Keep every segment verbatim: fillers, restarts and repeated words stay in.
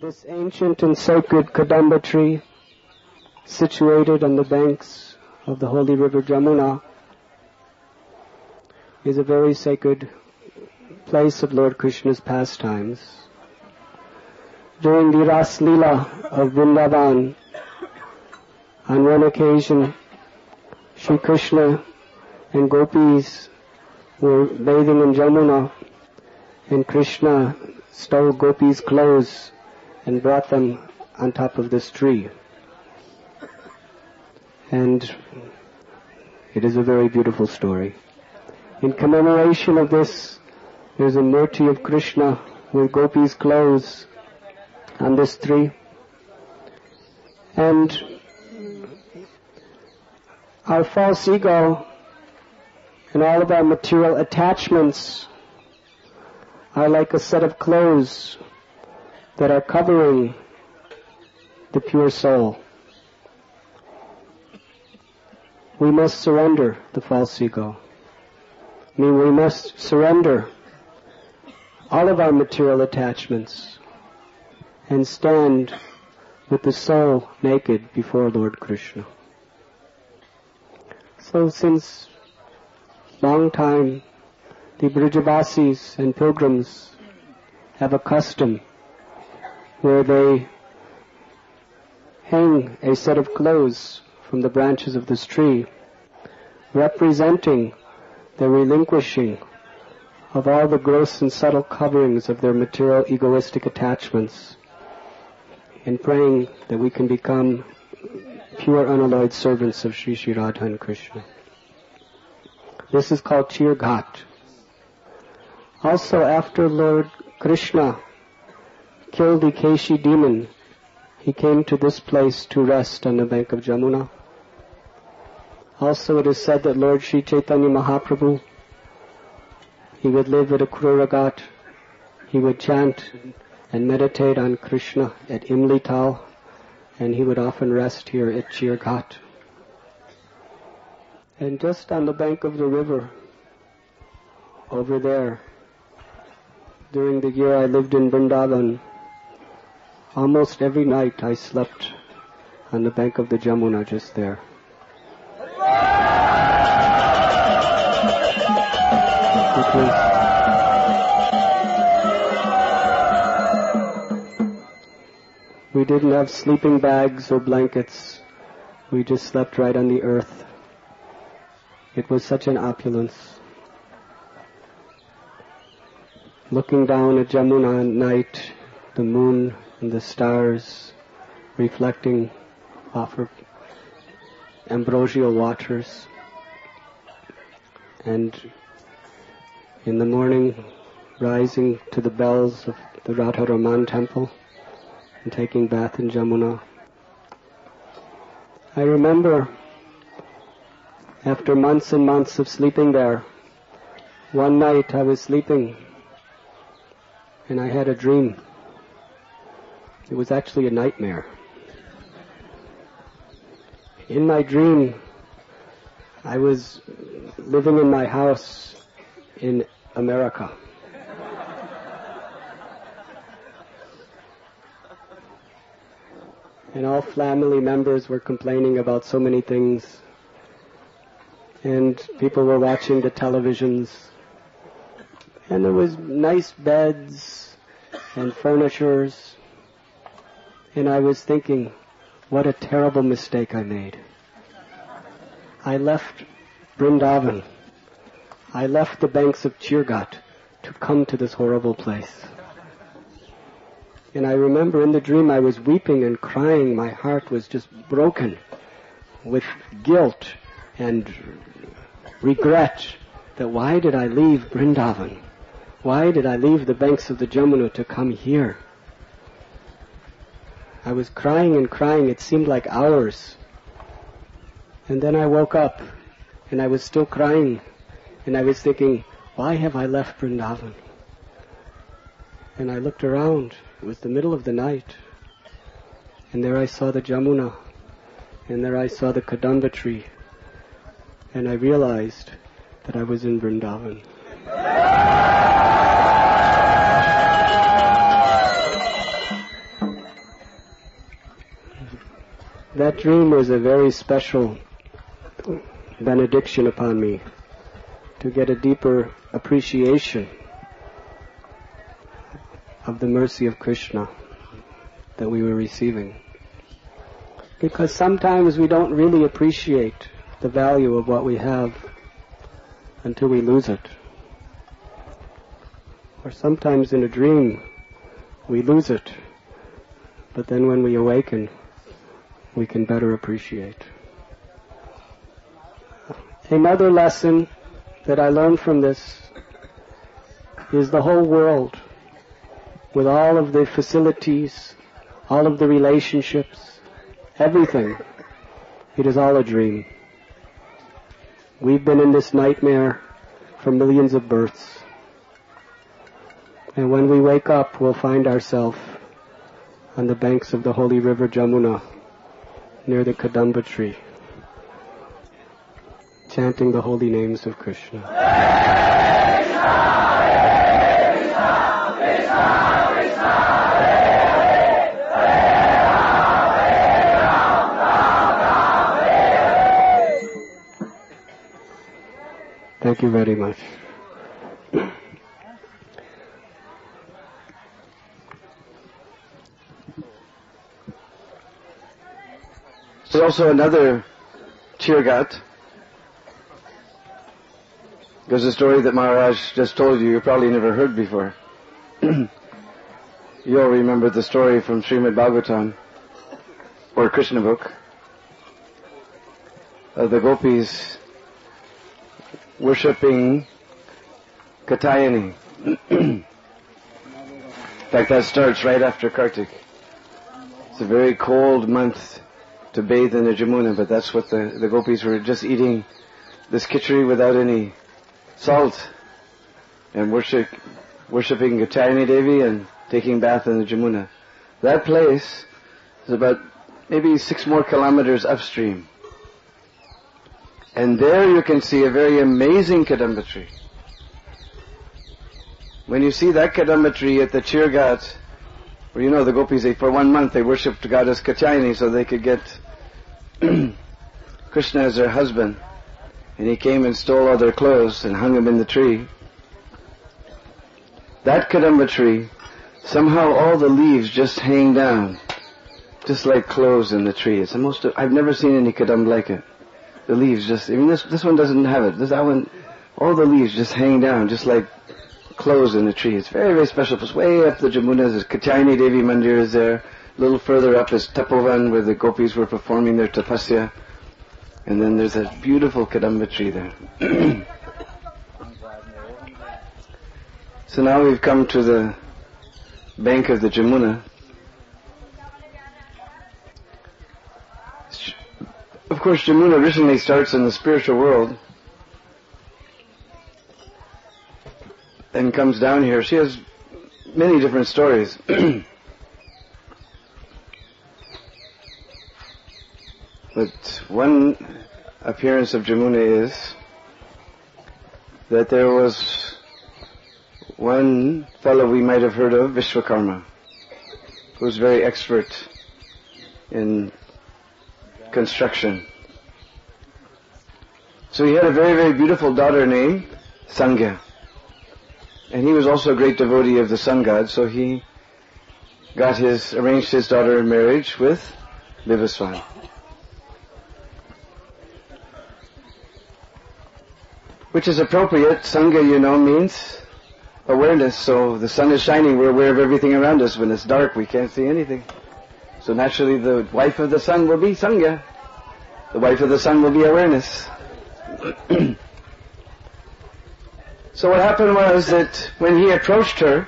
This ancient and sacred Kadamba tree, situated on the banks of the holy river Jamuna, is a very sacred place of Lord Krishna's pastimes. During the Ras Leela of Vrindavan, on one occasion, Shri Krishna and gopis were bathing in Jamuna, and Krishna stole gopis' clothes and brought them on top of this tree. And it is a very beautiful story. In commemoration of this, there's a murti of Krishna with gopis' clothes on this tree. And our false ego and all of our material attachments are like a set of clothes that are covering the pure soul. We must surrender the false ego. I mean, we must surrender all of our material attachments and stand with the soul naked before Lord Krishna. So since long time, the Brijavasis and pilgrims have a custom where they hang a set of clothes from the branches of this tree, representing the relinquishing of all the gross and subtle coverings of their material egoistic attachments, and praying that we can become pure unalloyed servants of Sri Sri Radha and Krishna. This is called Chir Ghat. Also, after Lord Krishna killed the Keshi demon, he came to this place to rest on the bank of Jamuna. Also, it is said that Lord Sri Chaitanya Mahaprabhu, he would live at Akrura Ghat, he would chant and meditate on Krishna at Imli Tal, and he would often rest here at Chir Ghat. And just on the bank of the river, over there, during the year I lived in Vrindavan, almost every night I slept on the bank of the Jamuna just there. Because we didn't have sleeping bags or blankets. We just slept right on the earth. It was such an opulence. Looking down at Jamuna at night, the moon and the stars reflecting off of ambrosial waters. And in the morning, rising to the bells of the Radha Raman temple and taking bath in Jamuna. I remember, after months and months of sleeping there, one night I was sleeping and I had a dream. It was actually a nightmare. In my dream, I was living in my house in America. And all family members were complaining about so many things. And people were watching the televisions. And there was nice beds and furnitures. And I was thinking, what a terrible mistake I made. I left Vrindavan. I left the banks of Chir Ghat to come to this horrible place. And I remember in the dream I was weeping and crying. My heart was just broken with guilt and regret that why did I leave Vrindavan? Why did I leave the banks of the Jamuna to come here? I was crying and crying. It seemed like hours. And then I woke up and I was still crying. And I was thinking, why have I left Vrindavan? And I looked around. It was the middle of the night. And there I saw the Jamuna. And there I saw the Kadamba tree. And I realized that I was in Vrindavan. that dream was a very special benediction upon me to get a deeper appreciation of the mercy of Krishna that we were receiving. Because sometimes we don't really appreciate the value of what we have until we lose it. Or sometimes in a dream we lose it, but then when we awaken we can better appreciate. Another lesson that I learned from this is the whole world, with all of the facilities, all of the relationships, everything, it is all a dream. We've been in this nightmare for millions of births. And when we wake up, we'll find ourselves on the banks of the holy river Jamuna, near the Kadamba tree, chanting the holy names of Krishna. Thank you very much. There's also another Chirgat. There's a story that Maharaj just told you, you probably never heard before. You all remember the story from Srimad Bhagavatam, or Krishna book, of the gopis worshipping Katyayani. In fact, that starts right after Kartik. It's a very cold month to bathe in the Jamuna, but that's what the, the gopis were just eating this khichdi without any salt and worship, worshipping Katyayani Devi and taking bath in the Jamuna. That place is about maybe six more kilometers upstream. And there you can see a very amazing Kadamba tree. When you see that Kadamba tree at the Chirgat, where you know the gopis, they, for one month they worshipped goddess Katyayani so they could get Krishna as their husband. And he came and stole all their clothes and hung them in the tree. That Kadamba tree, somehow all the leaves just hang down, just like clothes in the tree. It's the most, I've never seen any Kadamba like it. The leaves just, I mean this, this one doesn't have it. This, that one, all the leaves just hang down, just like clothes in the tree. It's very, very special. It's way up the Jamuna, there's Katyayani Devi Mandir is there. A little further up is Tapovan, where the gopis were performing their tapasya. And then there's a beautiful Kadamba tree there. So now we've come to the bank of the Jamuna. Of course, Jamuna originally starts in the spiritual world and comes down here. She has many different stories. But one appearance of Jamuna is that there was one fellow we might have heard of, Vishwakarma, who was very expert in construction. So he had a very, very beautiful daughter named Sangya. And he was also a great devotee of the sun god, so he got his, arranged his daughter in marriage with Vivaswan. Which is appropriate. Sangha, you know, means awareness. So the sun is shining, we're aware of everything around us. When it's dark, we can't see anything. So naturally the wife of the sun will be Sangha. The wife of the sun will be awareness. So what happened was that when he approached her,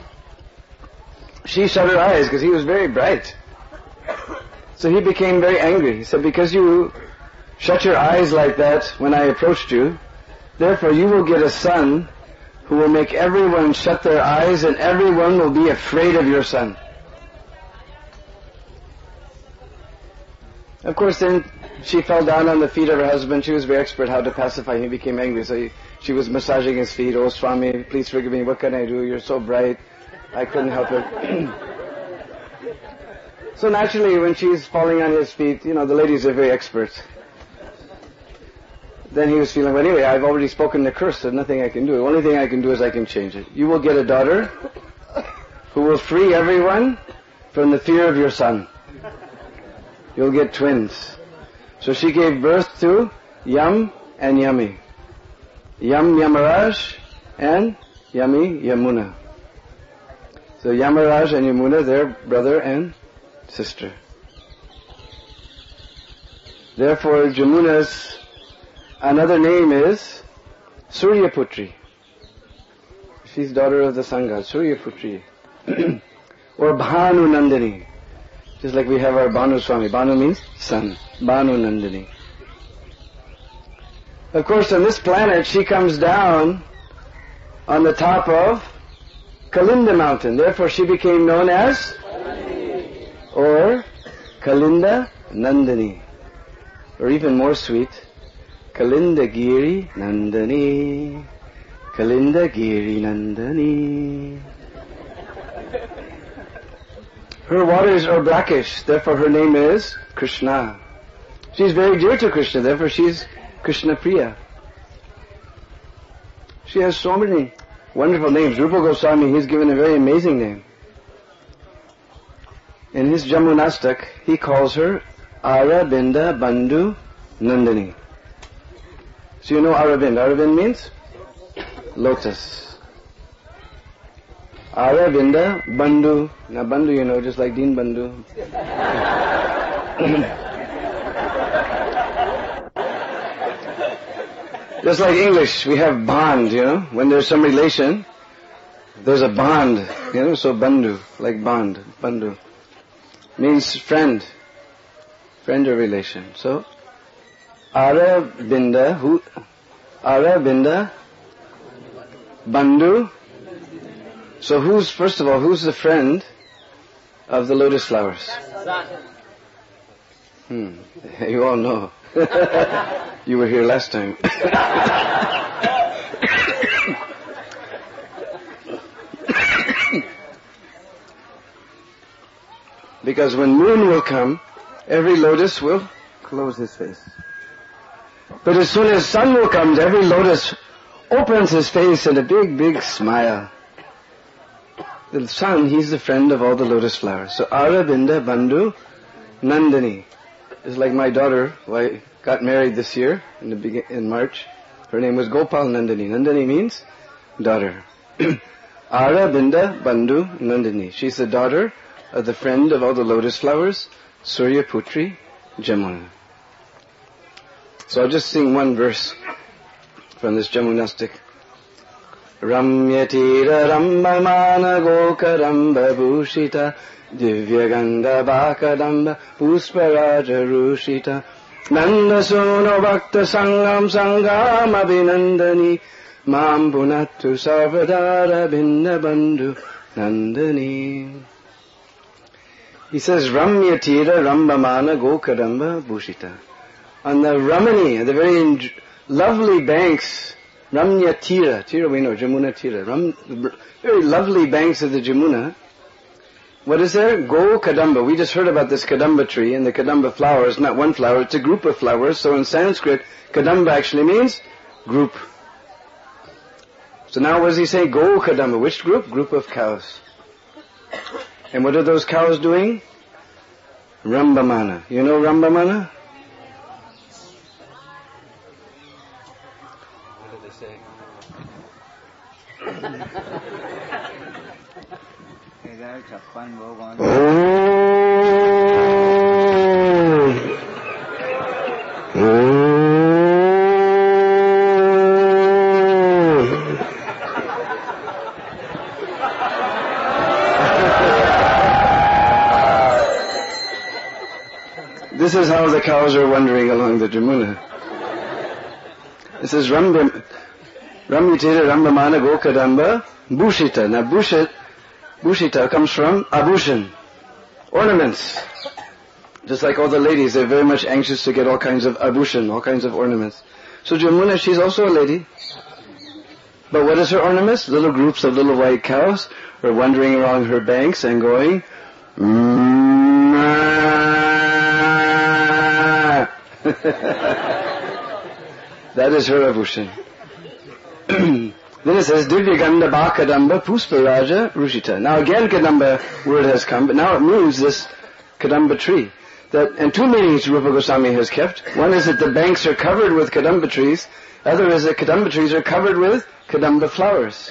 she shut her eyes because he was very bright. So he became very angry. He said, because you shut your eyes like that when I approached you, therefore you will get a son who will make everyone shut their eyes and everyone will be afraid of your son. Of course, then she fell down on the feet of her husband. She was very expert how to pacify him. He became angry. So he, she was massaging his feet. Oh, Swami, please forgive me. What can I do? You're so bright. I couldn't help it. So naturally, when she's falling on his feet, you know, the ladies are very expert. Then he was feeling, well, anyway, I've already spoken the curse, there's nothing I can do. The only thing I can do is I can change it. You will get a daughter who will free everyone from the fear of your son. You'll get twins. So she gave birth to Yam and Yami. Yam Yamaraj and Yami Yamuna. So Yamaraj and Yamuna, they're brother and sister. Therefore, Jamuna's another name is Suryaputri. She's daughter of the sun god, Suryaputri. Or Bhanu Nandini. Just like we have our Bhanu Swami. Bhanu means sun. Bhanu Nandini. Of course, on this planet, she comes down on the top of Kalinda mountain. Therefore, she became known as or Kalinda Nandini. Or even more sweet, Kalinda Giri Nandani. Kalinda Giri Nandani. Her waters are blackish, therefore her name is Krishna. She's very dear to Krishna, therefore she's Krishna Priya. She has so many wonderful names. Rupa Goswami, he's given a very amazing name. In his Jamunastak, he calls her Arabinda Bandhu Nandini. So you know Arabind. Arabind means lotus. Arabinda Bandhu. Now Bandhu, you know, just like Deen Bandhu. Just like English, we have bond, you know. When there's some relation, there's a bond, you know. So Bandhu, like bond, Bandhu, means friend, friend or relation. So Arabinda, who? Arabinda Bandhu. So who's, first of all, who's the friend of the lotus flowers? Hmm. You all know. You were here last time. Because when moon will come, every lotus will close his face. But as soon as sun will come, every lotus opens his face in a big, big smile. The sun, he's the friend of all the lotus flowers. So Arabinda Bandhu Nandini is like my daughter, who I got married this year in the begin- in March. Her name was Gopal Nandini. Nandini means daughter. Arabinda Bandhu Nandini. She's the daughter of the friend of all the lotus flowers, Suryaputri Jamuna. So I'll just sing one verse from this Jamunastic. Ramyatira Rambamana Gokaramba Bhushita Divyaganda Bakadamba Pusparaja Rushita Nanda Sono Bhakta Sangam Sangam Abhinandani Mam Punattu Sarvadara Binda Bandhu Nandani. He says Ramyatira Rambamana Gokaramba Bhushita. On the Ramani, the very lovely banks, Ramya Tira, Tira we know, Jamuna Tira, Ram, very lovely banks of the Jamuna. What is there? Go Kadamba. We just heard about this Kadamba tree, and the Kadamba flower is not one flower, it's a group of flowers. So in Sanskrit, Kadamba actually means group. So now what does he say? Go Kadamba. Which group? Group of cows. And what are those cows doing? Rambamana. You know Rambamana? This is how the cows are wandering along the Jamuna. This is Rambam, Ramyatira Rambamana Gokadamba Bhushita. Now Bhushit, Bhushita comes from abhushan, ornaments. Just like all the ladies, they're very much anxious to get all kinds of abhushan, all kinds of ornaments. So Jamuna, she's also a lady. But what is her ornaments? Little groups of little white cows are wandering around her banks and going, mm-hmm. That is her avushan. Then it says, Divya Ganda Ba Kadamba Pusparaja Rushita. Now again Kadamba word has come, but now it means this Kadamba tree. That, and two meanings Rupa Goswami has kept. One is that the banks are covered with Kadamba trees. Other is that Kadamba trees are covered with Kadamba flowers.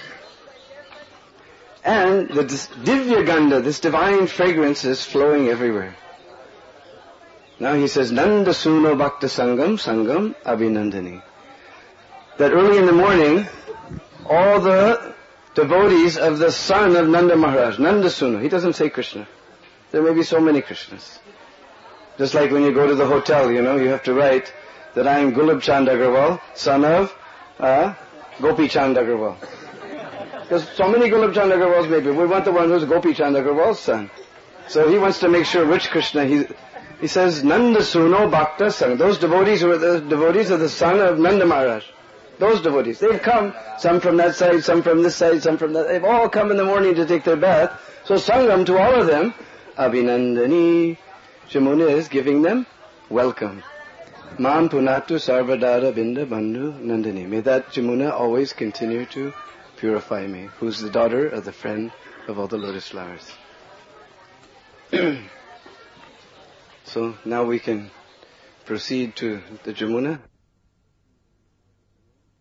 And the Divya Ganda, this divine fragrance, is flowing everywhere. Now he says, Nanda Suno Bhakta Sangam Sangam Abhinandani. That early in the morning, all the devotees of the son of Nanda Maharaj, Nanda Suno, he doesn't say Krishna. There may be so many Krishnas. Just like when you go to the hotel, you know, you have to write that I am Gulab Chand Agarwal, son of uh, Gopi Chand Agarwal. There's so many Gulab Chand Agarwals maybe. We want the one who's Gopi Chand Agarwal's son. So he wants to make sure which Krishna. He, he says, Nanda Suno Bhakta Sang. Those devotees who are the devotees of the son of Nanda Maharaj. Those devotees. They've come, some from that side, some from this side, some from that. They've all come in the morning to take their bath. So Sangam, to all of them, Abhinandani. Jamuna is giving them welcome. Mam Punatu Sarvadara Binda Bandhu Nandini. May that Jamuna always continue to purify me, who's the daughter of the friend of all the lotus flowers. So now we can proceed to the Jamuna.